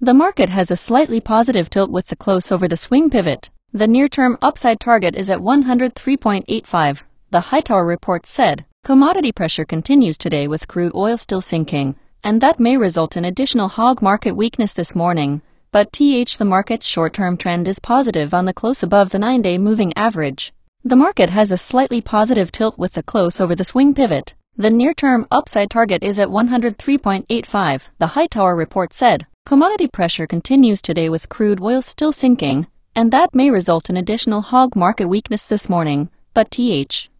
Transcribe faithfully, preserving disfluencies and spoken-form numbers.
The market has a slightly positive tilt with the close over the swing pivot. The near-term upside target is at one hundred three point eight five, the Hightower report said. Commodity pressure continues today with crude oil still sinking, and that may result in additional hog market weakness this morning. But th the market's short-term trend is positive on the close above the nine-day moving average. The market has a slightly positive tilt with the close over the swing pivot. The near-term upside target is at one hundred three point eight five, the Hightower report said. Commodity pressure continues today with crude oil still sinking, and that may result in additional hog market weakness this morning. But th